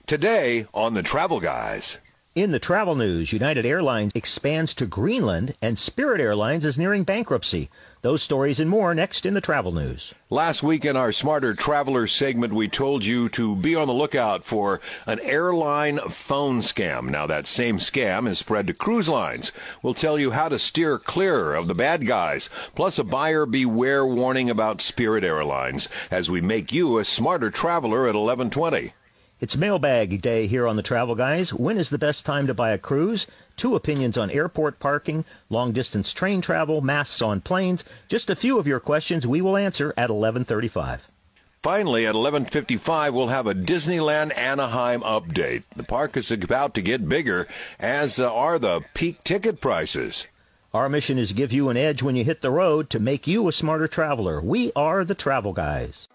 Today on the Travel Guys. In the travel news, United Airlines expands to Greenland and Spirit Airlines is nearing bankruptcy. Those stories and more next in the travel news. Last week in our Smarter Traveler segment, we told you to be on the lookout for an airline phone scam. Now, that same scam is spread to cruise lines. We'll tell you how to steer clear of the bad guys, plus a buyer beware warning about Spirit Airlines as we make you a smarter traveler at 11:20. It's mailbag day here on the Travel Guys. When is the best time to buy a cruise? 2 opinions on airport parking, long-distance train travel, masks on planes. Just a few of your questions we will answer at 11:35. Finally, at 11:55, we'll have a Disneyland Anaheim update. The park is about to get bigger, as are the peak ticket prices. Our mission is to give you an edge when you hit the road to make you a smarter traveler. We are the Travel Guys.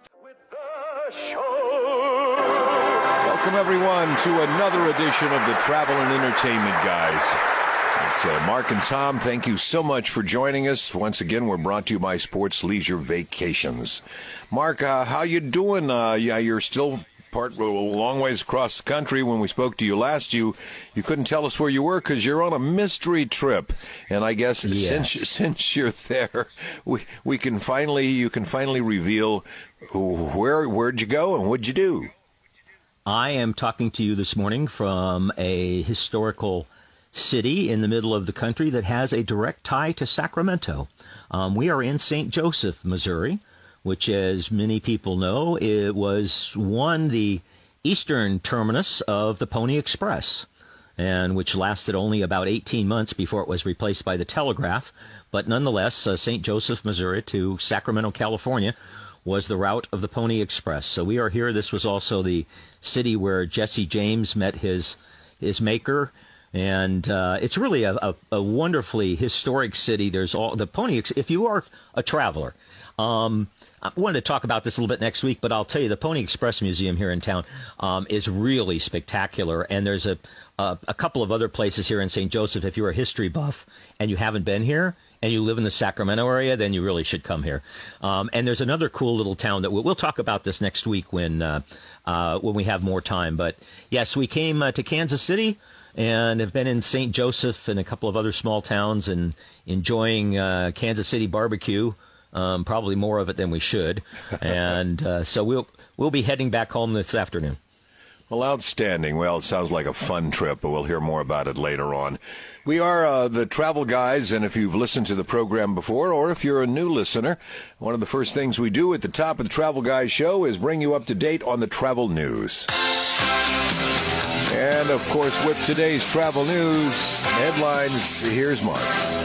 Welcome, everyone, to another edition of the Travel and Entertainment Guys. It's Mark and Tom. Thank you so much for joining us. Once again, we're brought to you by Sports Leisure Vacations. Mark, how you doing? You're still a long ways across the country. When we spoke to you last, you couldn't tell us where you were because you're on a mystery trip. And I guess since you're there, you can finally reveal where'd you go and what'd you do. I am talking to you this morning from a historical city in the middle of the country that has a direct tie to Sacramento. We are in St. Joseph, Missouri, which, as many people know, it was the eastern terminus of the Pony Express, and which lasted only about 18 months before it was replaced by the Telegraph. But nonetheless, St. Joseph, Missouri to Sacramento, California, was the route of the Pony Express. So we are here. This was also the city where Jesse James met his maker. And it's really a wonderfully historic city. There's all the Pony. If you are a traveler, I wanted to talk about this a little bit next week, but I'll tell you the Pony Express Museum here in town is really spectacular. And there's a couple of other places here in St. Joseph. If you're a history buff and you haven't been here, and you live in the Sacramento area, then you really should come here. And there's another cool little town that we'll talk about this next week when we have more time. But yes, we came to Kansas City and have been in St. Joseph and a couple of other small towns and enjoying Kansas City barbecue. Probably more of it than we should. And so we'll be heading back home this afternoon. Well, outstanding. Well, it sounds like a fun trip, but we'll hear more about it later on. We are the Travel Guys, and if you've listened to the program before, or if you're a new listener, one of the first things we do at the top of the Travel Guys show is bring you up to date on the travel news. And, of course, with today's travel news headlines, here's Mark.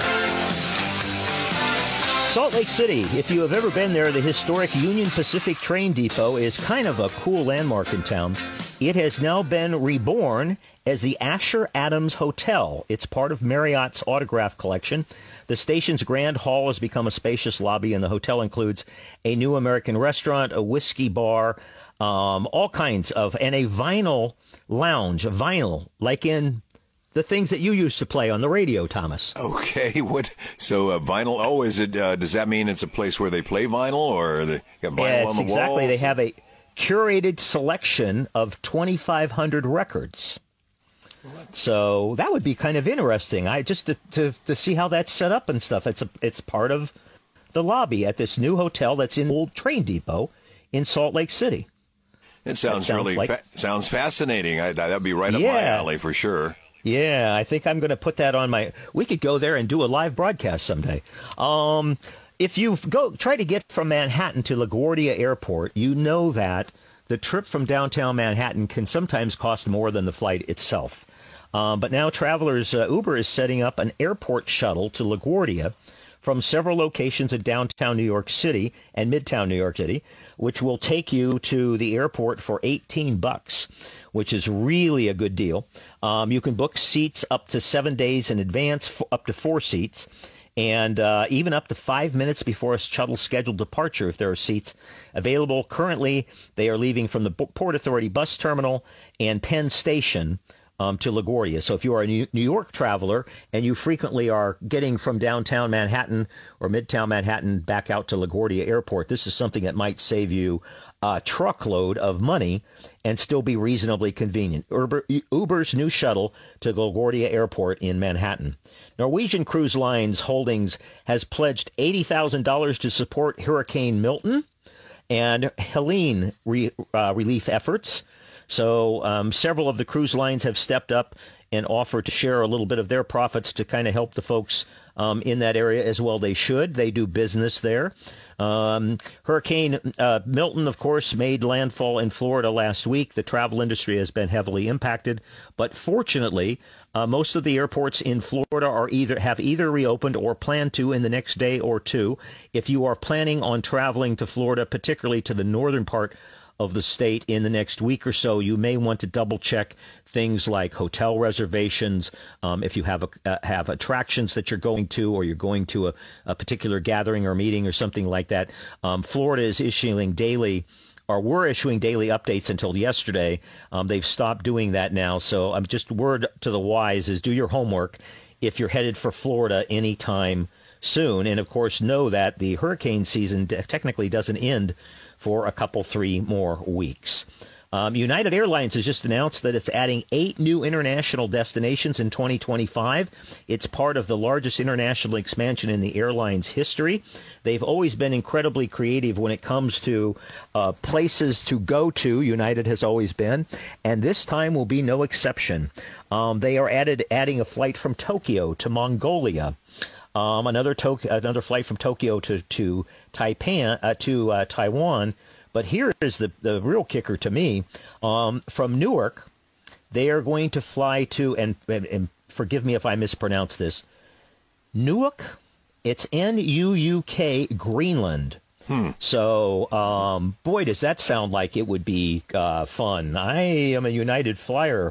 Salt Lake City. If you have ever been there, the historic Union Pacific train depot is kind of a cool landmark in town. It has now been reborn as the Asher Adams Hotel. It's part of Marriott's Autograph Collection. The station's grand hall has become a spacious lobby, and the hotel includes a new American restaurant, a whiskey bar, all kinds of, and a vinyl lounge, vinyl, like in the things that you used to play on the radio, Thomas. Okay, so vinyl? Oh, is it? Does that mean it's a place where they play vinyl, or they got vinyl on the exactly. walls? They have a curated selection of 2,500 records. So that would be kind of interesting. Just to see how that's set up and stuff. It's part of the lobby at this new hotel that's in the old train depot in Salt Lake City. It sounds sounds fascinating. That'd be right up my alley for sure. Yeah, I think I'm going to put that on we could go there and do a live broadcast someday. If you try to get from Manhattan to LaGuardia Airport, you know that the trip from downtown Manhattan can sometimes cost more than the flight itself. But now travelers, Uber is setting up an airport shuttle to LaGuardia from several locations in downtown New York City and midtown New York City, which will take you to the airport for $18, which is really a good deal. You can book seats up to 7 days in advance, up to 4 seats. And even up to 5 minutes before a shuttle scheduled departure if there are seats available. Currently, they are leaving from the Port Authority bus terminal and Penn Station to LaGuardia. So if you are a New York traveler and you frequently are getting from downtown Manhattan or midtown Manhattan back out to LaGuardia Airport, this is something that might save you a truckload of money and still be reasonably convenient. Uber's new shuttle to LaGuardia Airport in Manhattan. Norwegian Cruise Lines Holdings has pledged $80,000 to support Hurricane Milton and Helene relief efforts. So several of the cruise lines have stepped up and offered to share a little bit of their profits to kind of help the folks in that area as well. They should. They do business there. Hurricane Milton, of course, made landfall in Florida last week. The travel industry has been heavily impacted, but fortunately, most of the airports in Florida have either reopened or plan to in the next day or two. If you are planning on traveling to Florida, particularly to the northern part of the state in the next week or so, you may want to double check things like hotel reservations. If you have attractions that you're going to, or you're going to a particular gathering or meeting or something like that. Florida is issuing daily, or were issuing daily updates until yesterday. They've stopped doing that now. So I'm just word to the wise is do your homework if you're headed for Florida anytime soon. And of course, know that the hurricane season technically doesn't end for a couple, 3 more weeks. United Airlines has just announced that it's adding 8 new international destinations in 2025. It's part of the largest international expansion in the airline's history. They've always been incredibly creative when it comes to places to go to. United has always been, and this time will be no exception. They are adding a flight from Tokyo to Mongolia. Another flight from Tokyo to Taiwan. But here is the real kicker to me. From Newark, they are going to fly to, and forgive me if I mispronounce this, Nuuk. It's N-U-U-K, Greenland. So, boy, does that sound like it would be fun. I am a United flyer,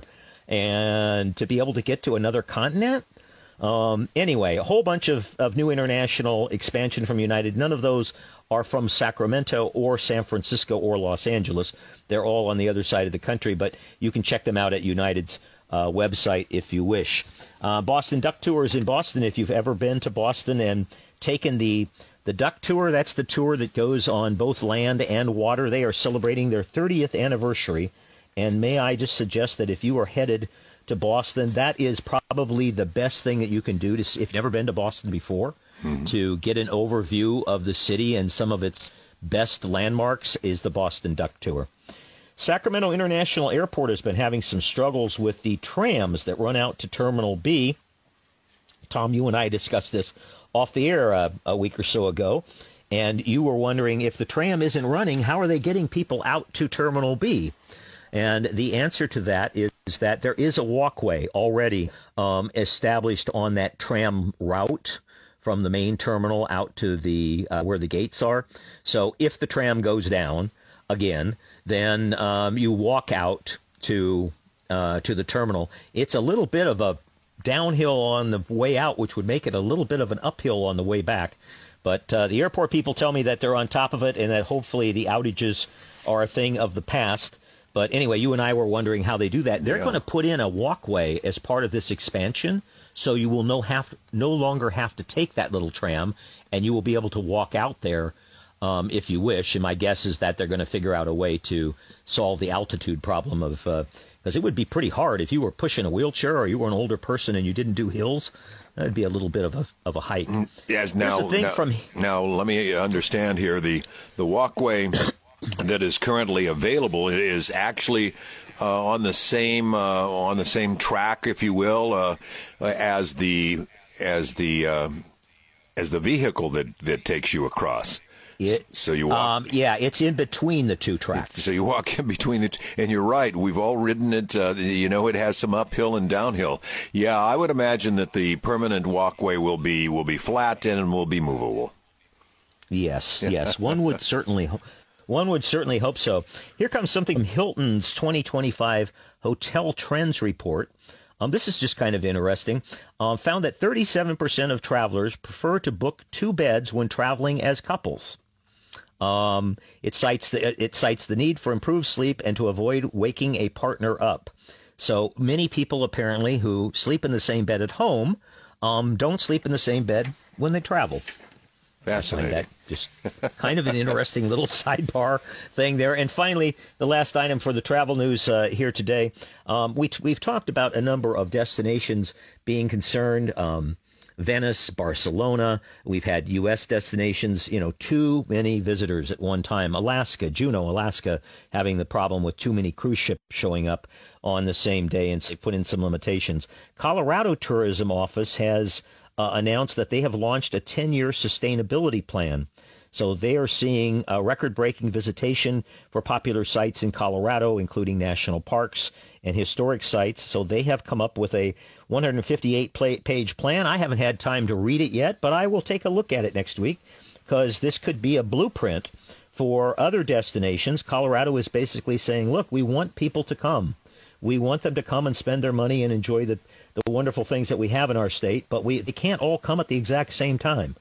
and to be able to get to another continent? Anyway, a whole bunch of new international expansion from United. None of those are from Sacramento or San Francisco or Los Angeles. They're all on the other side of the country, but you can check them out at United's website if you wish. Boston Duck Tour is in Boston. If you've ever been to Boston and taken the Duck Tour, that's the tour that goes on both land and water. They are celebrating their 30th anniversary. And may I just suggest that if you are headed to Boston, that is probably the best thing that you can do if you've never been to Boston before, to get an overview of the city and some of its best landmarks is the Boston Duck Tour. Sacramento International Airport has been having some struggles with the trams that run out to Terminal B. Tom, you and I discussed this off the air a week or so ago, and you were wondering if the tram isn't running, how are they getting people out to Terminal B? And the answer to that is that there is a walkway already established on that tram route from the main terminal out to the where the gates are. So if the tram goes down again, then you walk out to the terminal. It's a little bit of a downhill on the way out, which would make it a little bit of an uphill on the way back. But the airport people tell me that they're on top of it and that hopefully the outages are a thing of the past. But anyway, you and I were wondering how they do that. They're going to put in a walkway as part of this expansion, so you will no longer have to take that little tram, and you will be able to walk out there if you wish. And my guess is that they're going to figure out a way to solve the altitude problem of because it would be pretty hard if you were pushing a wheelchair or you were an older person and you didn't do hills. That would be a little bit of a hike. Yes. Now let me understand here. The walkway that is currently available is actually on the same track, if you will, as the vehicle that takes you across. So you walk. It's in between the two tracks. So you walk in between and you're right. We've all ridden it. It has some uphill and downhill. Yeah, I would imagine that the permanent walkway will be flat and will be movable. Yes. One would certainly hope so. Here comes something from Hilton's 2025 Hotel Trends Report. This is just kind of interesting. Found that 37% of travelers prefer to book 2 beds when traveling as couples. It cites the need for improved sleep and to avoid waking a partner up. So many people apparently who sleep in the same bed at home don't sleep in the same bed when they travel. Fascinating. I find that just kind of an interesting little sidebar thing there. And finally, the last item for the travel news here today. We've talked about a number of destinations being concerned. Venice, Barcelona. We've had U.S. destinations, too many visitors at one time. Alaska, Juneau, Alaska, having the problem with too many cruise ships showing up on the same day, and they put in some limitations. Colorado Tourism Office has announced that they have launched a 10-year sustainability plan. So they are seeing a record-breaking visitation for popular sites in Colorado, including national parks and historic sites. So they have come up with a 158-page plan. I haven't had time to read it yet, but I will take a look at it next week because this could be a blueprint for other destinations. Colorado is basically saying, look, we want people to come. We want them to come and spend their money and enjoy the wonderful things that we have in our state, but they can't all come at the exact same time.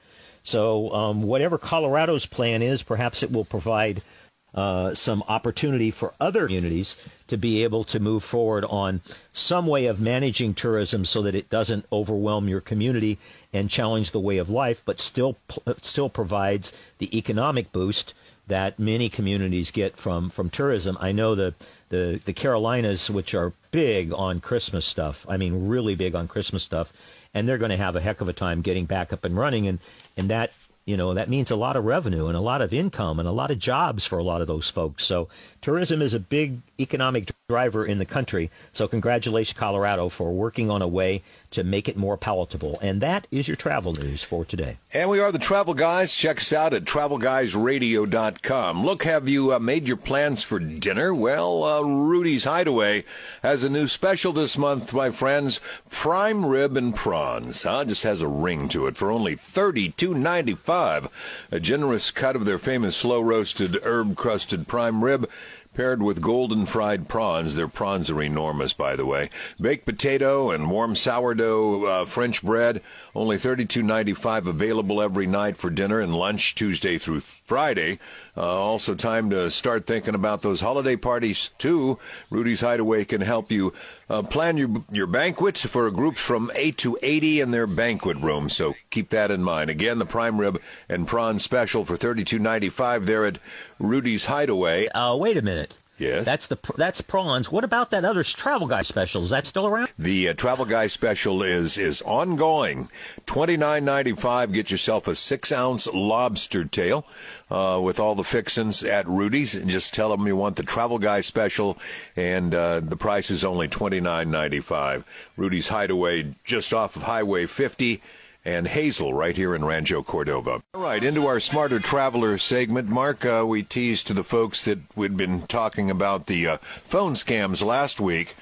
So whatever Colorado's plan is, perhaps it will provide some opportunity for other communities to be able to move forward on some way of managing tourism so that it doesn't overwhelm your community and challenge the way of life, but still provides the economic boost that many communities get from tourism. I know the Carolinas, which are big on Christmas stuff, I mean really big on Christmas stuff, and they're going to have a heck of a time getting back up and running, and that that means a lot of revenue and a lot of income and a lot of jobs for a lot of those folks. So tourism is a big economic driver in the country. So congratulations, Colorado, for working on a way to make it more palatable. And that is your travel news for today. And we are the Travel Guys. Check us out at travelguysradio.com. Look, have you made your plans for dinner? Well, Rudy's Hideaway has a new special this month, my friends. Prime rib and prawns. Just has a ring to it for only $32.95. A generous cut of their famous slow-roasted, herb-crusted prime rib paired with golden fried prawns. Their prawns are enormous, by the way. Baked potato and warm sourdough French bread, only $32.95, available every night for dinner and lunch, Tuesday through Friday. Also time to start thinking about those holiday parties, too. Rudy's Hideaway can help you plan your banquets for groups from 8 to 80 in their banquet room, so keep that in mind. Again, the prime rib and prawn special for $32.95 there at Rudy's Hideaway. Wait a minute. Yes. That's prawns. What about that other Travel Guy special? Is that still around? The Travel Guy special is ongoing. $29.95. Get yourself a 6-ounce lobster tail with all the fixins at Rudy's. And just tell them you want the Travel Guy special, and the price is only $29.95. Rudy's Hideaway, just off of Highway 50. And Hazel right here in Rancho Cordova. All right, into our Smarter Traveler segment. Mark, we teased to the folks that we'd been talking about the phone scams last week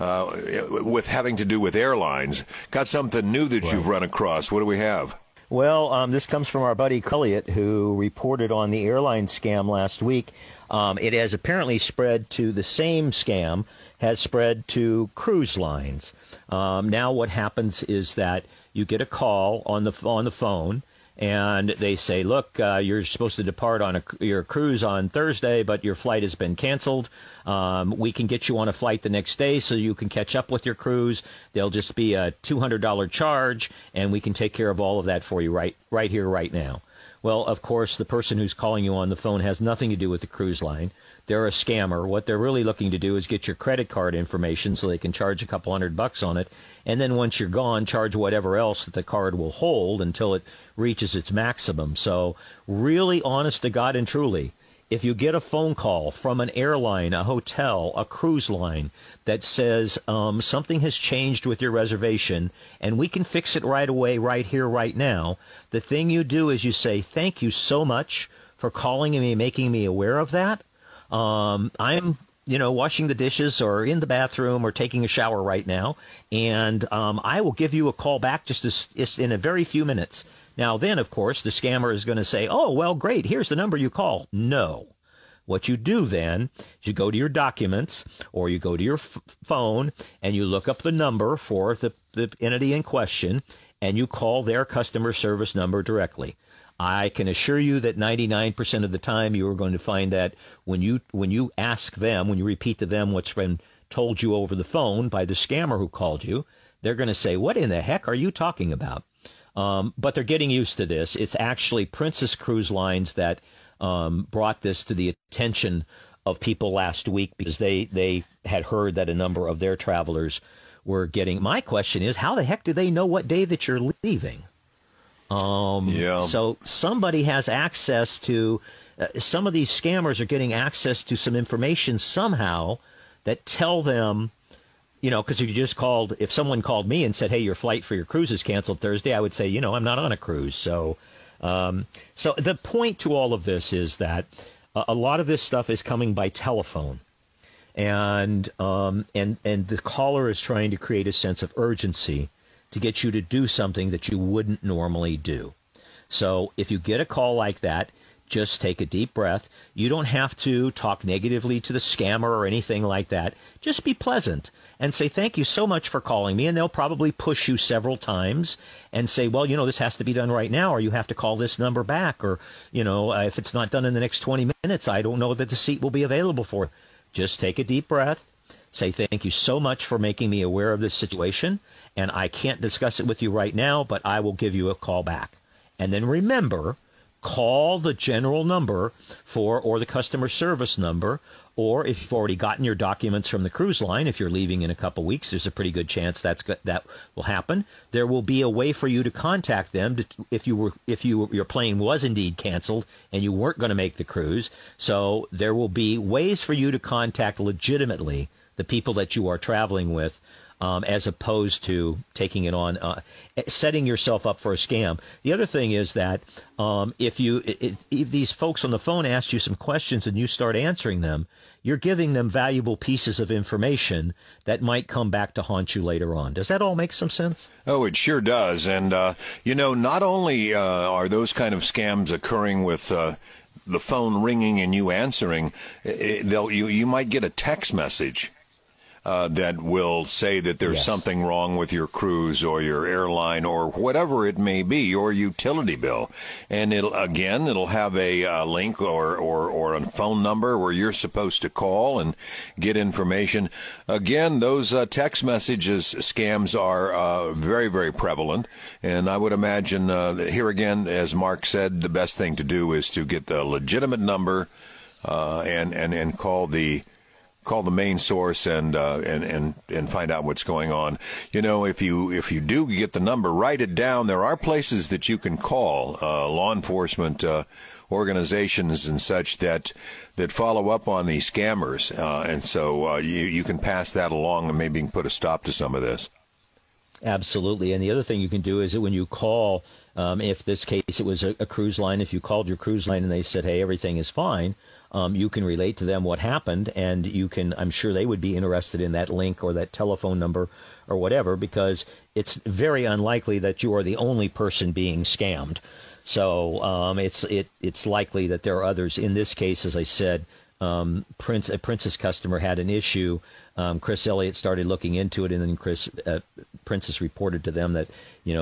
with having to do with airlines. Got something new that you've run across. What do we have? Well, this comes from our buddy Elliott, who reported on the airline scam last week. It has apparently spread to the same scam, has spread to cruise lines. Now what happens is that you get a call on the phone, and they say, look, you're supposed to depart on your cruise on Thursday, but your flight has been canceled. We can get you on a flight the next day so you can catch up with your cruise. There'll just be a $200 charge, and we can take care of all of that for you right here, right now. Well, of course, the person who's calling you on the phone has nothing to do with the cruise line. They're a scammer. What they're really looking to do is get your credit card information so they can charge a couple $100 on it. And then once you're gone, charge whatever else that the card will hold until it reaches its maximum. So really, honest to God and truly, if you get a phone call from an airline, a hotel, a cruise line that says something has changed with your reservation and we can fix it right away, right here, right now, the thing you do is you say, thank you so much for calling me and making me aware of that. I'm washing the dishes or in the bathroom or taking a shower right now, and I will give you a call back just in a very few minutes. Now then, of course, the scammer is going to say, oh, well, great, here's the number you call. No. What you do then is you go to your documents or you go to your phone and you look up the number for the entity in question and you call their customer service number directly. I can assure you that 99% of the time you are going to find that when you ask them, when you repeat to them what's been told you over the phone by the scammer who called you, they're going to say, what in the heck are you talking about? But they're getting used to this. It's actually Princess Cruise Lines that brought this to the attention of people last week because they had heard that a number of their travelers were getting. My question is, how the heck do they know what day that you're leaving? So somebody has access to, some of these scammers are getting access to some information somehow that tell them, because if someone called me and said, hey, your flight for your cruise is canceled Thursday, I would say, I'm not on a cruise. So the point to all of this is that a lot of this stuff is coming by telephone. And the caller is trying to create a sense of urgency to get you to do something that you wouldn't normally do. So if you get a call like that, just take a deep breath. You don't have to talk negatively to the scammer or anything like that. Just be pleasant and say, thank you so much for calling me. And they'll probably push you several times and say, well, this has to be done right now, or you have to call this number back. Or, if it's not done in the next 20 minutes, I don't know that the seat will be available for. Just take a deep breath. Say, thank you so much for making me aware of this situation. And I can't discuss it with you right now, but I will give you a call back. And then remember, call the general number or the customer service number, or if you've already gotten your documents from the cruise line, if you're leaving in a couple weeks, there's a pretty good chance that will happen. There will be a way for you to contact them if your plane was indeed canceled and you weren't going to make the cruise. So there will be ways for you to contact legitimately the people that you are traveling with, as opposed to taking it on, setting yourself up for a scam. The other thing is that if these folks on the phone ask you some questions and you start answering them, you're giving them valuable pieces of information that might come back to haunt you later on. Does that all make some sense? Oh, it sure does. And, not only are those kind of scams occurring with the phone ringing and you answering, you might get a text message that will say that there's something wrong with your cruise or your airline or whatever it may be, your utility bill. And it'll have a link or a phone number where you're supposed to call and get information. Again, those text messages scams are very, very prevalent. And I would imagine here again, as Mark said, the best thing to do is to get the legitimate number and call the main source and find out what's going on. If you do get the number, write it down. There are places that you can call, law enforcement organizations and such that follow up on these scammers. And so you can pass that along and maybe put a stop to some of this. Absolutely. And the other thing you can do is that when you call, if this case it was a cruise line, if you called your cruise line and they said, hey, everything is fine, you can relate to them what happened, and I'm sure they would be interested in that link or that telephone number or whatever, because it's very unlikely that you are the only person being scammed. So it's likely that there are others. In this case, as I said, a Princess customer had an issue. Chris Elliott started looking into it, and then Princess reported to them that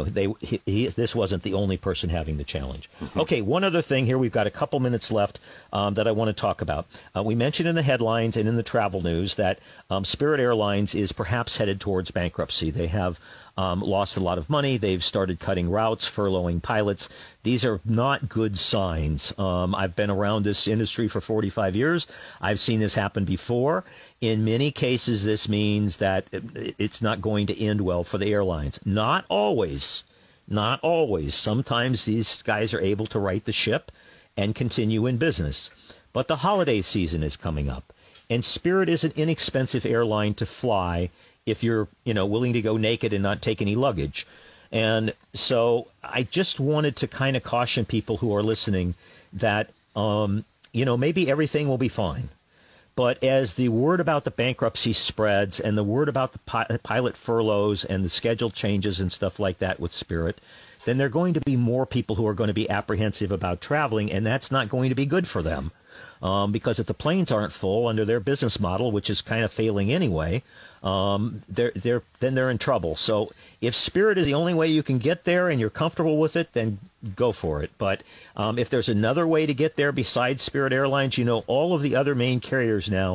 this wasn't the only person having the challenge. Mm-hmm. Okay, one other thing here. We've got a couple minutes left that I want to talk about. We mentioned in the headlines and in the travel news that Spirit Airlines is perhaps headed towards bankruptcy. They have lost a lot of money. They've started cutting routes, furloughing pilots. These are not good signs. I've been around this industry for 45 years. I've seen this happen before. In many cases, this means that it's not going to end well for the airlines. Not always. Not always. Sometimes these guys are able to right the ship and continue in business. But the holiday season is coming up, and Spirit is an inexpensive airline to fly if you're, willing to go naked and not take any luggage. And so I just wanted to kind of caution people who are listening that, maybe everything will be fine. But as the word about the bankruptcy spreads and the word about the pilot furloughs and the schedule changes and stuff like that with Spirit, then there are going to be more people who are going to be apprehensive about traveling, and that's not going to be good for them. Because if the planes aren't full under their business model, which is kind of failing anyway, then they're in trouble. So if Spirit is the only way you can get there and you're comfortable with it, then go for it. But if there's another way to get there besides Spirit Airlines, all of the other main carriers now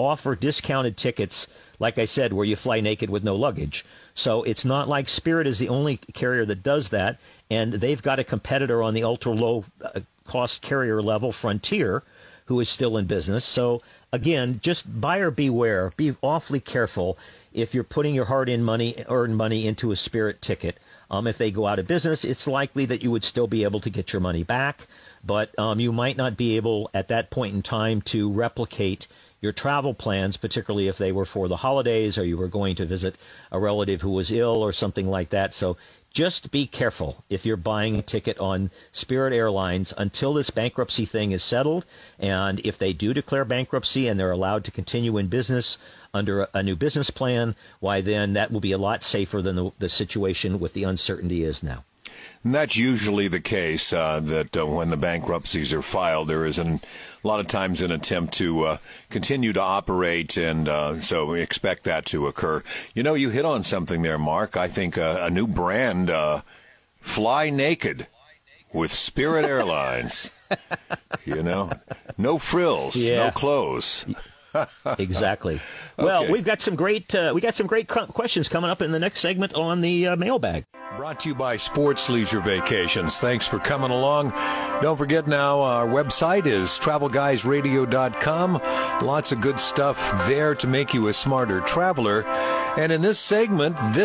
offer discounted tickets, like I said, where you fly naked with no luggage. So it's not like Spirit is the only carrier that does that, and they've got a competitor on the ultra-low cost carrier level, Frontier, who is still in business. So again, just buyer beware. Be awfully careful if you're putting your hard-earned money into a Spirit ticket. If they go out of business, it's likely that you would still be able to get your money back, but you might not be able at that point in time to replicate your travel plans, particularly if they were for the holidays or you were going to visit a relative who was ill or something like that. So just be careful if you're buying a ticket on Spirit Airlines until this bankruptcy thing is settled. And if they do declare bankruptcy and they're allowed to continue in business under a new business plan, why then that will be a lot safer than the situation with the uncertainty is now. And that's usually the case, that when the bankruptcies are filed, there is a lot of times an attempt to continue to operate, and so we expect that to occur. You know, you hit on something there, Mark. I think a new brand, Fly Naked with Spirit Airlines. You know, no frills, no clothes. Exactly. Well, Okay. we've got some great questions coming up in the next segment on the mailbag. Brought to you by Sports Leisure Vacations. Thanks for coming along. Don't forget now, our website is travelguysradio.com. Lots of good stuff there to make you a smarter traveler. And in this segment, the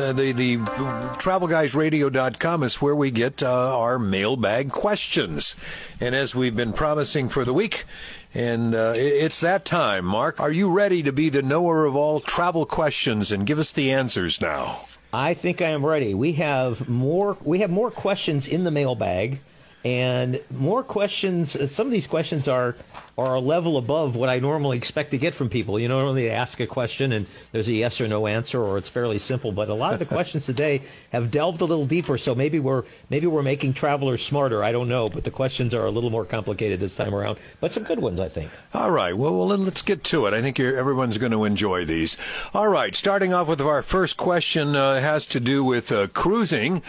travelguysradio.com is where we get our mailbag questions. And as we've been promising for the week, and it's that time. Mark, are you ready to be the knower of all travel questions and give us the answers now? I think I am ready. We have more questions in the mailbag, and more questions. Some of these questions are a level above what I normally expect to get from people. You know, normally they ask a question and there's a yes or no answer, or it's fairly simple. But a lot of the questions today have delved a little deeper. So maybe we're making travelers smarter. I don't know, but the questions are a little more complicated this time around. But some good ones, I think. All right. Well, then let's get to it. I think everyone's going to enjoy these. All right. Starting off with our first question has to do with cruising.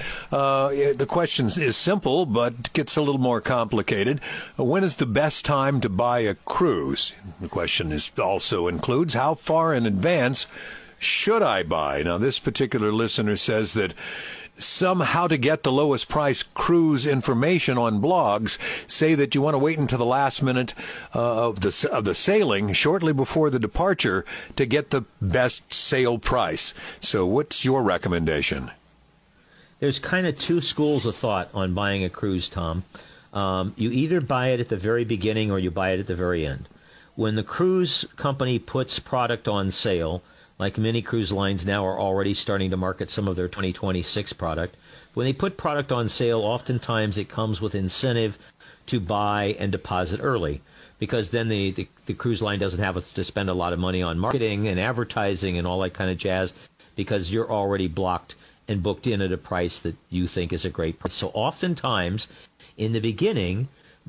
The question is simple, but gets a little more complicated. When is the best time to buy a cruise? The question also includes how far in advance should I buy? Now, this particular listener says that some how to get the lowest price cruise information on blogs say that you want to wait until the last minute of the sailing, shortly before the departure, to get the best sail price. So what's your recommendation? There's kind of two schools of thought on buying a cruise, Tom. You either buy it at the very beginning or you buy it at the very end. When the cruise company puts product on sale, like many cruise lines now are already starting to market some of their 2026 product, when they put product on sale, oftentimes it comes with incentive to buy and deposit early, because then the cruise line doesn't have to spend a lot of money on marketing and advertising and all that kind of jazz, because you're already blocked and booked in at a price that you think is a great price. So oftentimes, in the beginning,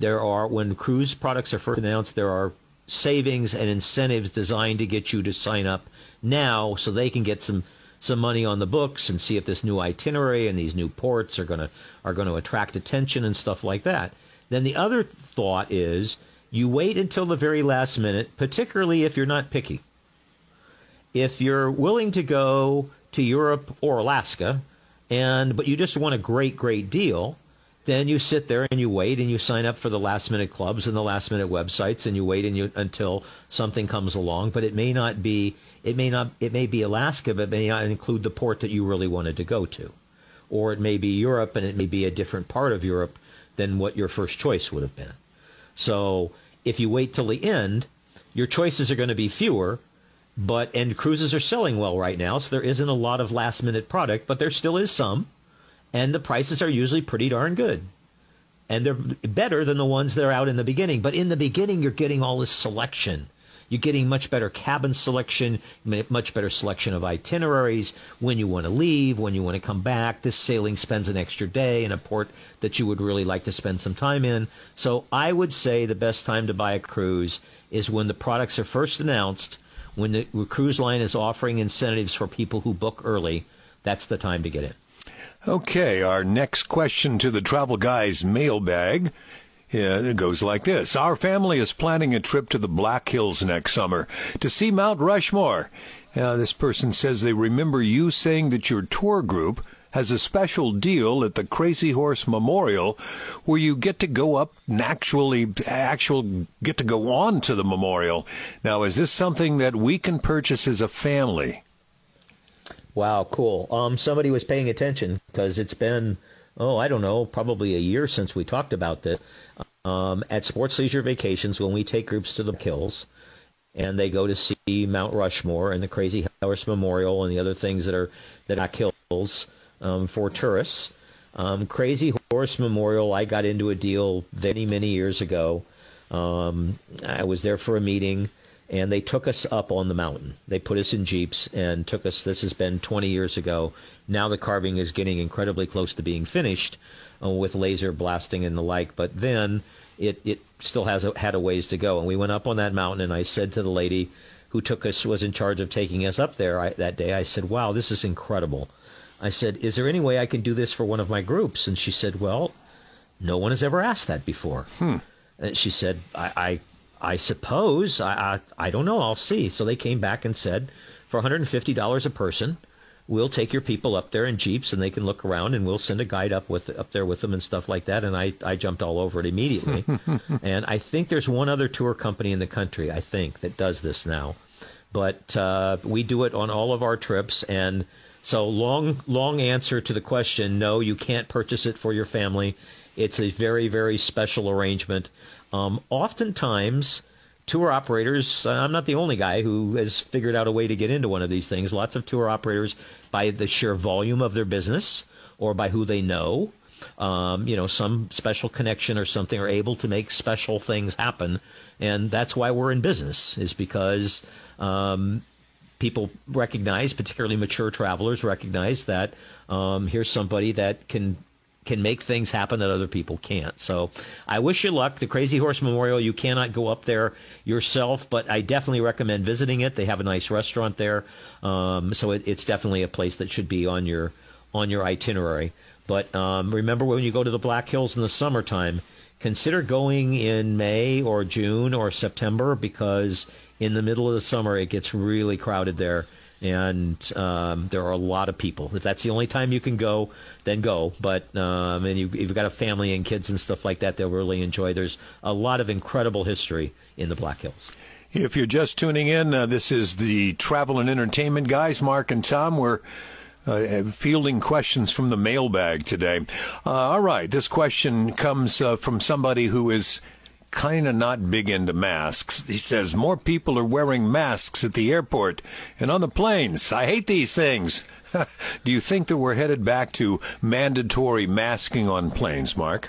when cruise products are first announced, there are savings and incentives designed to get you to sign up now so they can get some money on the books and see if this new itinerary and these new ports are going to attract attention and stuff like that. Then the other thought is you wait until the very last minute, particularly if you're not picky. If you're willing to go to Europe or Alaska, but you just want a great deal, then you sit there and you wait and you sign up for the last minute clubs and the last minute websites, and you wait until something comes along. But it may be Alaska, but it may not include the port that you really wanted to go to, or it may be Europe and it may be a different part of Europe than what your first choice would have been. So if you wait till the end, your choices are going to be fewer. And cruises are selling well right now, so there isn't a lot of last minute product, but there still is some. And the prices are usually pretty darn good. And they're better than the ones that are out in the beginning. But in the beginning, you're getting all this selection. You're getting much better cabin selection, much better selection of itineraries, when you want to leave, when you want to come back. This sailing spends an extra day in a port that you would really like to spend some time in. So I would say the best time to buy a cruise is when the products are first announced, when the cruise line is offering incentives for people who book early. That's the time to get in. Okay, our next question to the Travel Guys mailbag Yeah, it goes like this. Our family is planning a trip to the Black Hills next summer to see Mount Rushmore. This person says they remember you saying that your tour group has a special deal at the Crazy Horse Memorial where you get to go up and actually get to go on to the memorial. Now, is this something that we can purchase as a family? Wow, cool. Somebody was paying attention because it's been, I don't know, probably a year since we talked about this. At Sports Leisure Vacations, when we take groups to the Hills and they go to see Mount Rushmore and the Crazy Horse Memorial and the other things that are Black Hills for tourists. Crazy Horse Memorial, I got into a deal many, many years ago. I was there for a meeting, and they took us up on the mountain. They put us in Jeeps and took us. This has been 20 years ago. Now the carving is getting incredibly close to being finished with laser blasting and the like. But then it still had a ways to go. And we went up on that mountain, and I said to the lady who was in charge of taking us up there that day, I said, wow, this is incredible. I said, is there any way I can do this for one of my groups? And she said, well, no one has ever asked that before. And she said, I suppose, I don't know, I'll see. So they came back and said, for $150 a person, we'll take your people up there in Jeeps and they can look around and we'll send a guide up there with them and stuff like that. And I jumped all over it immediately. And I think there's one other tour company in the country, I think, that does this now. But we do it on all of our trips. And so long answer to the question, no, you can't purchase it for your family. It's a very, very special arrangement. Oftentimes, tour operators, I'm not the only guy who has figured out a way to get into one of these things. Lots of tour operators, by the sheer volume of their business or by who they know, some special connection or something, are able to make special things happen. And that's why we're in business, is because people recognize, particularly mature travelers, recognize that here's somebody that can make things happen that other people can't. So I wish you luck. The Crazy Horse Memorial, you cannot go up there yourself, but I definitely recommend visiting it. They have a nice restaurant there. So it's definitely a place that should be on your itinerary. But remember, when you go to the Black Hills in the summertime, consider going in May or June or September, because in the middle of the summer it gets really crowded there. And there are a lot of people. If that's the only time you can go, then go. But and you've got a family and kids and stuff like that, they'll really enjoy. There's a lot of incredible history in the Black Hills. If you're just tuning in, this is the Travel and Entertainment guys, Mark and Tom. We're fielding questions from the mailbag today. All right, this question comes from somebody who is kind of not big into masks. He says, more people are wearing masks at the airport and on the planes. I hate these things. Do you think that we're headed back to mandatory masking on planes, Mark?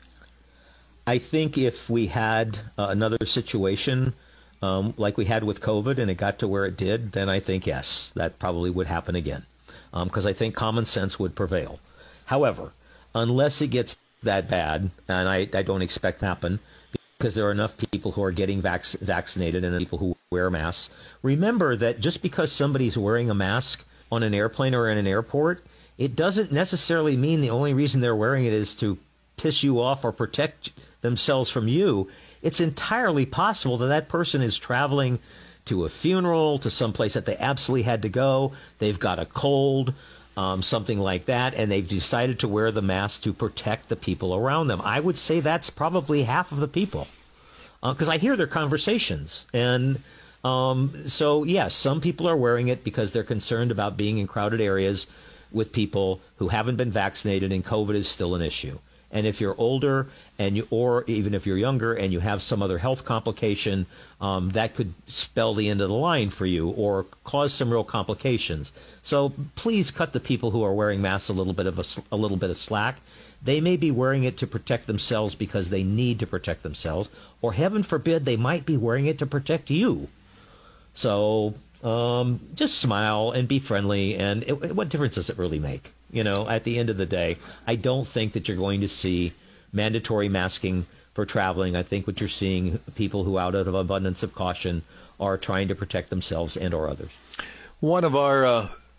I think if we had another situation like we had with COVID and it got to where it did, then I think, yes, that probably would happen again, because I think common sense would prevail. However, unless it gets that bad, and I don't expect to happen, because there are enough people who are getting vaccinated and people who wear masks. Remember that just because somebody's wearing a mask on an airplane or in an airport, it doesn't necessarily mean the only reason they're wearing it is to piss you off or protect themselves from you. It's entirely possible that that person is traveling to a funeral, to someplace that they absolutely had to go. They've got a cold, something like that, and they've decided to wear the mask to protect the people around them. I would say that's probably half of the people, because I hear their conversations. And so, yes, some people are wearing it because they're concerned about being in crowded areas with people who haven't been vaccinated, and COVID is still an issue. And if you're older, or even if you're younger and you have some other health complication, that could spell the end of the line for you or cause some real complications. So please cut the people who are wearing masks a little bit of slack. They may be wearing it to protect themselves because they need to protect themselves, or heaven forbid, they might be wearing it to protect you. So just smile and be friendly, and what difference does it really make? At the end of the day, I don't think that you're going to see mandatory masking for traveling. I think what you're seeing, people who out of abundance of caution are trying to protect themselves and or others. One of our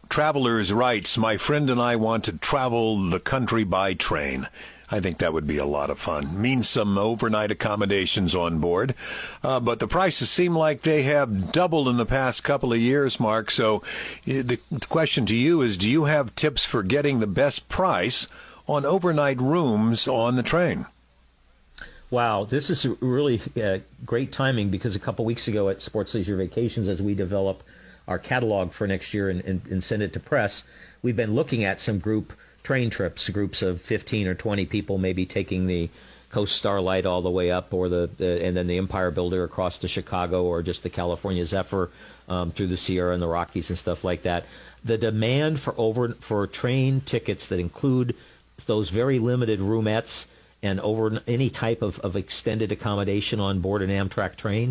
Travelers writes, my friend and I want to travel the country by train. I think that would be a lot of fun. Means some overnight accommodations on board. But the prices seem like they have doubled in the past couple of years, Mark. So the question to you is, do you have tips for getting the best price on overnight rooms on the train? Wow, this is really great timing, because a couple weeks ago at Sports Leisure Vacations, as we develop our catalog for next year and send it to press, we've been looking at some group train trips, groups of 15 or 20 people, maybe taking the Coast Starlight all the way up, or and then the Empire Builder across to Chicago, or just the California Zephyr through the Sierra and the Rockies and stuff like that. The demand for train tickets that include those very limited roomettes and over any type of extended accommodation on board an Amtrak train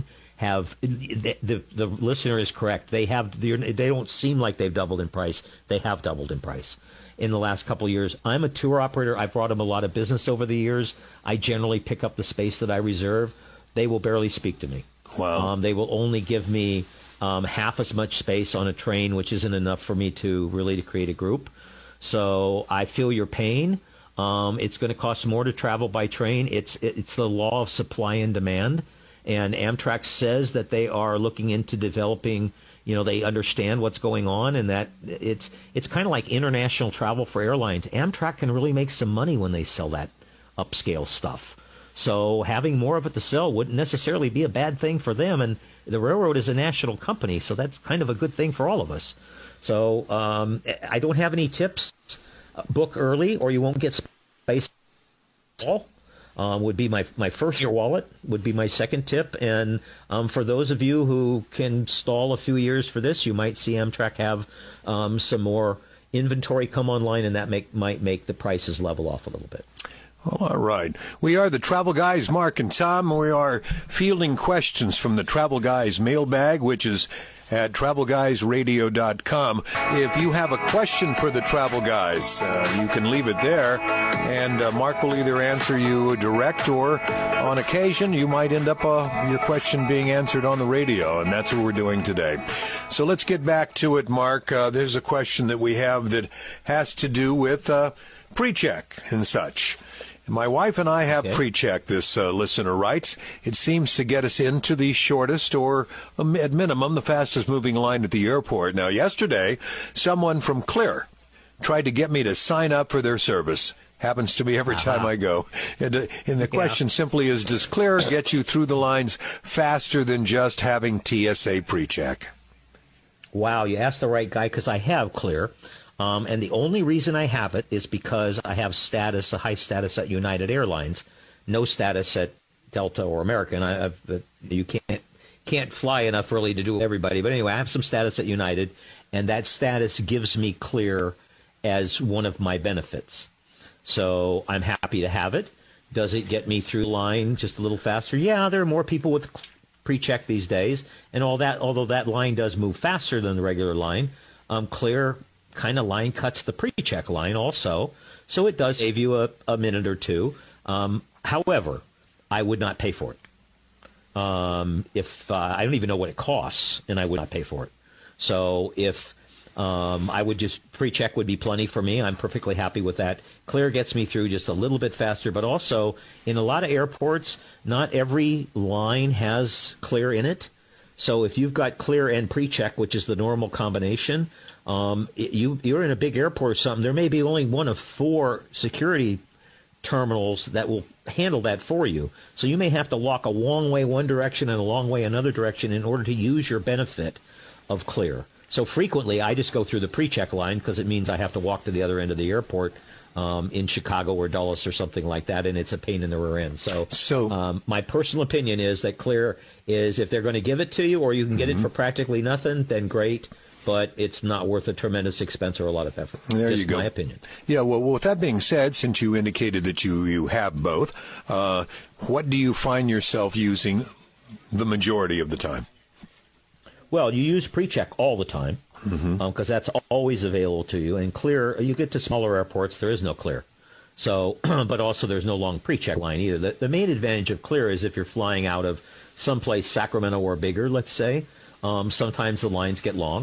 the listener is correct. They don't seem like they've doubled in price. They have doubled in price in the last couple of years. I'm a tour operator. I've brought them a lot of business over the years. I generally pick up the space that I reserve. They will barely speak to me. Wow. They will only give me half as much space on a train, which isn't enough for me to create a group. So I feel your pain. It's going to cost more to travel by train. It's the law of supply and demand. And Amtrak says that they are looking into developing, they understand what's going on, and that it's kind of like international travel for airlines. Amtrak can really make some money when they sell that upscale stuff. So having more of it to sell wouldn't necessarily be a bad thing for them. And the railroad is a national company, so that's kind of a good thing for all of us. So I don't have any tips. Book early, or you won't get space at all. Would be my first. Your wallet would be my second tip. And for those of you who can stall a few years for this, you might see Amtrak have some more inventory come online, and that might make the prices level off a little bit. All right. We are the Travel Guys, Mark and Tom. We are fielding questions from the Travel Guys mailbag, which is at travelguysradio.com. If you have a question for the Travel Guys, you can leave it there, and Mark will either answer you direct, or on occasion you might end up your question being answered on the radio, and that's what we're doing today. So let's get back to it, Mark. There's a question that we have that has to do with pre-check and such. My wife and I have pre-check, this listener writes. It seems to get us into the shortest, or at minimum, the fastest moving line at the airport. Now, yesterday, someone from Clear tried to get me to sign up for their service. Happens to me every time I go. And the question simply is, does Clear get you through the lines faster than just having TSA pre-check? Wow, you asked the right guy, because I have Clear. And the only reason I have it is because I have a high status at United Airlines, no status at Delta or American. You can't fly enough early to do everybody. But anyway, I have some status at United, and that status gives me Clear as one of my benefits. So I'm happy to have it. Does it get me through line just a little faster? Yeah, there are more people with pre-check these days, and all that. Although that line does move faster than the regular line, Clear kind of line cuts the pre-check line also, so it does save you a minute or two. However, I would not pay for it. If I don't even know what it costs, and I would not pay for it. So if I would just pre-check would be plenty for me. I'm perfectly happy with that. Clear gets me through just a little bit faster, but also in a lot of airports, not every line has Clear in it. So if you've got Clear and pre-check, which is the normal combination, you're in a big airport or something, there may be only one of 4 security terminals that will handle that for you. So you may have to walk a long way one direction and a long way another direction in order to use your benefit of Clear. So frequently I just go through the pre-check line, because it means I have to walk to the other end of the airport in Chicago or Dulles or something like that, and it's a pain in the rear end. So my personal opinion is that Clear is, if they're going to give it to you, or you can get it for practically nothing, then great. But it's not worth a tremendous expense or a lot of effort. There you go. My opinion. Yeah, well, with that being said, since you indicated that you have both, what do you find yourself using the majority of the time? Well, you use pre-check all the time, because that's always available to you. And Clear, you get to smaller airports, there is no Clear. So, but also there's no long pre-check line either. The main advantage of Clear is if you're flying out of someplace Sacramento or bigger, let's say, sometimes the lines get long.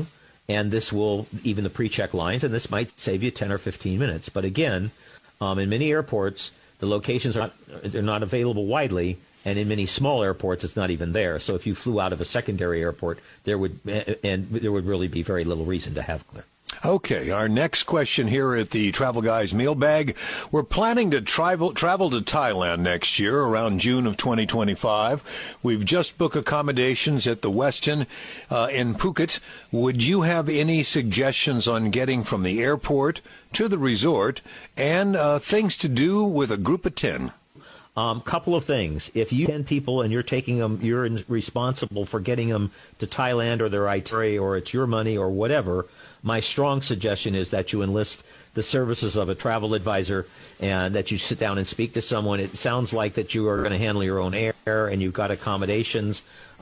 and this will even the pre-check lines, and this might save you 10 or 15 minutes. But again, in many airports, the locations they're not available widely, and in many small airports, it's not even there. So if you flew out of a secondary airport, there would really be very little reason to have clear. Okay, our next question here at the Travel Guys Mailbag. We're planning to travel to Thailand next year around June of 2025. We've just booked accommodations at the Westin in Phuket. Would you have any suggestions on getting from the airport to the resort and things to do with a group of 10? Couple of things. If you 10 people and you're taking them, you're responsible for getting them to Thailand or their itinerary, or it's your money or whatever, my strong suggestion is that you enlist the services of a travel advisor and that you sit down and speak to someone. It sounds like that you are going to handle your own air and you've got accommodations.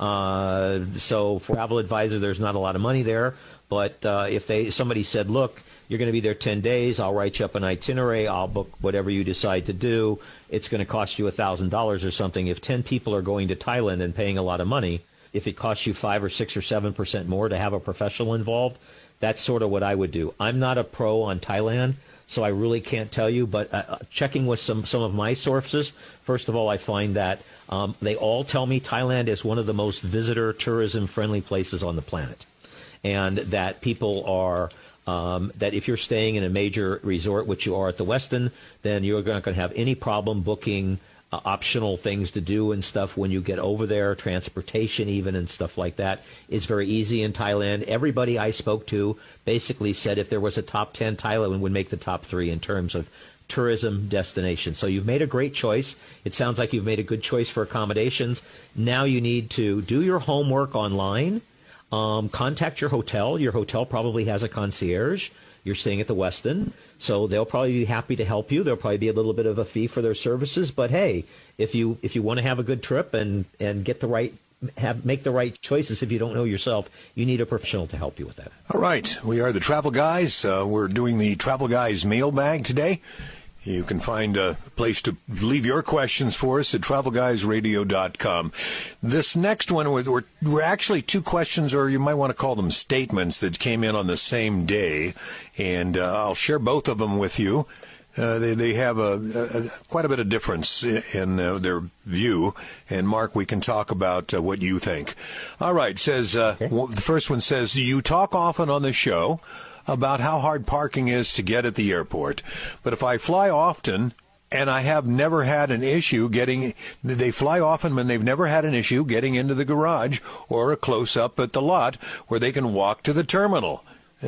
So for travel advisor, there's not a lot of money there. But if somebody said, look, you're going to be there 10 days, I'll write you up an itinerary, I'll book whatever you decide to do, it's going to cost you $1,000 or something. If 10 people are going to Thailand and paying a lot of money, if it costs you 5 or 6 or 7% more to have a professional involved, that's sort of what I would do. I'm not a pro on Thailand, so I really can't tell you, but checking with some of my sources, first of all, I find that they all tell me Thailand is one of the most visitor tourism-friendly places on the planet, and that people are that if you're staying in a major resort, which you are at the Westin, then you're not going to have any problem booking optional things to do and stuff when you get over there, transportation even and stuff like that is very easy in Thailand. Everybody I spoke to basically said if there was a top 10, Thailand would make the top 3 in terms of tourism destination. So you've made a great choice. It sounds like you've made a good choice for accommodations. Now you need to do your homework online. Contact your hotel. Your hotel probably has a concierge. You're staying at the Westin, so they'll probably be happy to help you. There'll probably be a little bit of a fee for their services, but hey, if you want to have a good trip and get make the right choices, if you don't know yourself, you need a professional to help you with that. All right, we are the Travel Guys. We're doing the Travel Guys mailbag today. You can find a place to leave your questions for us at travelguysradio.com. This next one, we're actually 2 questions, or you might want to call them statements, that came in on the same day, and I'll share both of them with you. They have quite a bit of difference in their view, and Mark, we can talk about what you think. All right, says okay. The first one says, you talk often on the show about how hard parking is to get at the airport. But if I fly often, and I have never had an issue they fly often when they've never had an issue getting into the garage or a close-up at the lot where they can walk to the terminal.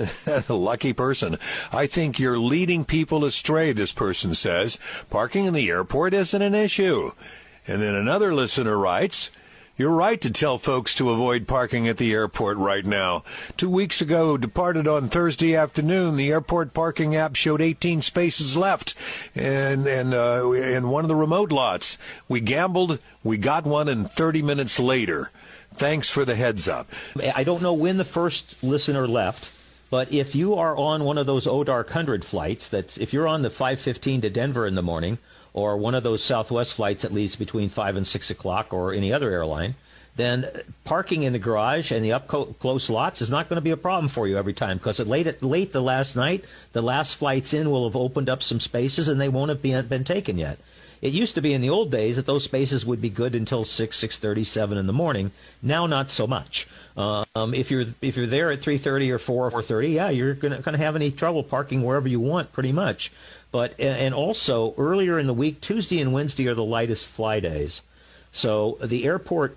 Lucky person. I think you're leading people astray, this person says. Parking in the airport isn't an issue. And then another listener writes, you're right to tell folks to avoid parking at the airport right now. 2 weeks ago, departed on Thursday afternoon, the airport parking app showed 18 spaces left and in one of the remote lots. We gambled, we got one, and 30 minutes later. Thanks for the heads up. I don't know when the first listener left, but if you are on one of those ODARC 100 flights, if you're on the 5:15 to Denver in the morning, or one of those Southwest flights that leaves between 5 and 6 o'clock, or any other airline, then parking in the garage and the up-close lots is not going to be a problem for you every time, because late the last night, the last flights in will have opened up some spaces and they won't have been taken yet. It used to be in the old days that those spaces would be good until 6:30, 7 in the morning. Now, not so much. If you're there at 3:30 or 4:30, yeah, you're going to have any trouble parking wherever you want, pretty much. But and also earlier in the week, Tuesday and Wednesday are the lightest fly days, so the airport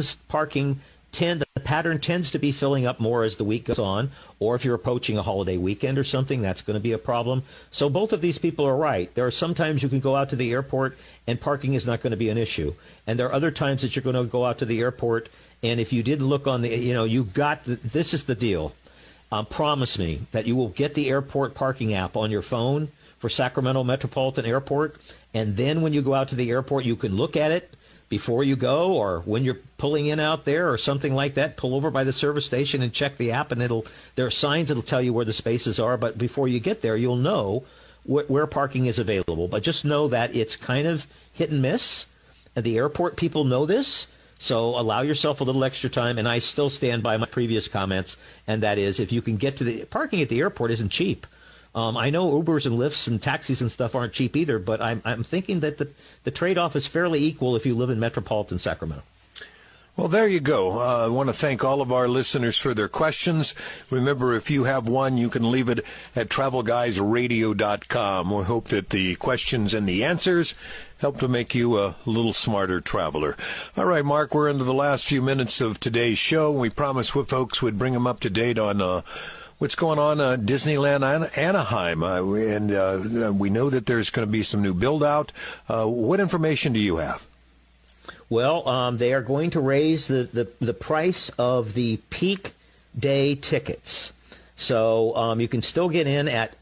the pattern tends to be filling up more as the week goes on. Or if you're approaching a holiday weekend or something, that's going to be a problem. So both of these people are right. There are some times you can go out to the airport and parking is not going to be an issue, and there are other times that you're going to go out to the airport and if you didn't look on this is the deal. Promise me that you will get the airport parking app on your phone for Sacramento Metropolitan Airport, and then when you go out to the airport, you can look at it before you go, or when you're pulling in out there or something like that. Pull over by the service station and check the app, and there are signs that'll tell you where the spaces are, but before you get there, you'll know where parking is available. But just know that it's kind of hit and miss, and the airport people know this. So allow yourself a little extra time, and I still stand by my previous comments, and that is if you can get to the parking at the airport isn't cheap. I know Ubers and Lyfts and taxis and stuff aren't cheap either, but I'm thinking that the trade-off is fairly equal if you live in metropolitan Sacramento. Well, there you go. I want to thank all of our listeners for their questions. Remember, if you have one, you can leave it at travelguysradio.com. We hope that the questions and the answers help to make you a little smarter traveler. All right, Mark, we're into the last few minutes of today's show. We promised what folks would bring them up to date on what's going on Disneyland Anaheim. And we know that there's going to be some new build-out. What information do you have? Well, they are going to raise the price of the peak day tickets. So you can still get in at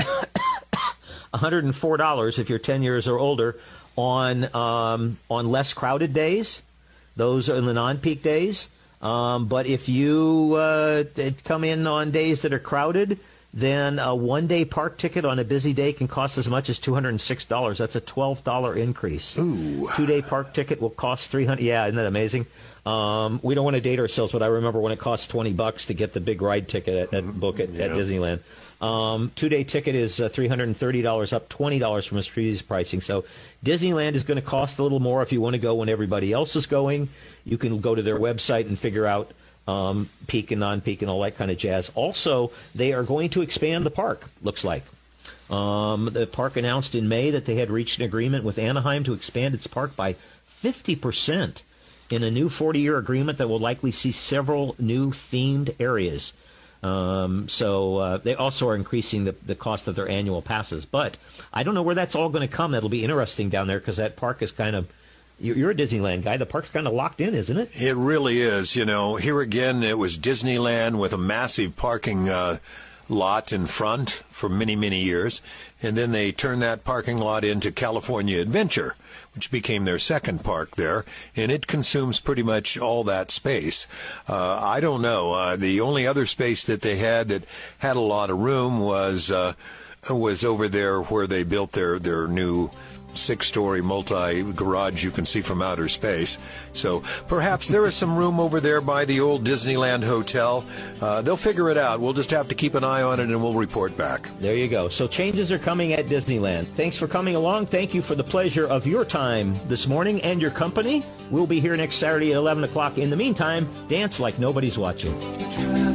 $104 if you're 10 years or older on less crowded days. Those are the non-peak days. But if you come in on days that are crowded, then a one-day park ticket on a busy day can cost as much as $206. That's a $12 increase. Ooh. 2-day park ticket will cost $300. Yeah, isn't that amazing? We don't want to date ourselves, but I remember when it cost $20 to get the big ride ticket at Disneyland. 2-day ticket is $330, up $20 from its previous pricing. So Disneyland is going to cost a little more if you want to go when everybody else is going. You can go to their website and figure out peak and non-peak and all that kind of jazz. Also, they are going to expand the park, looks like. The park announced in May that they had reached an agreement with Anaheim to expand its park by 50% in a new 40-year agreement that will likely see several new themed areas. So they also are increasing the cost of their annual passes. But I don't know where that's all going to come. That'll be interesting down there because that park is kind of, you're a Disneyland guy. The park's kind of locked in, isn't it? It really is. You know, here again, it was Disneyland with a massive parking lot in front for many, many years. And then they turned that parking lot into California Adventure, which became their second park there. And it consumes pretty much all that space. I don't know. The only other space that they had that had a lot of room was over there where they built their new 6-story multi-garage you can see from outer space. So perhaps there is some room over there by the old Disneyland Hotel. They'll figure it out. We'll just have to keep an eye on it, and we'll report back. There you go. So changes are coming at Disneyland. Thanks for coming along. Thank you for the pleasure of your time this morning and your company. We'll be here next Saturday at 11 o'clock. In the meantime, dance like nobody's watching.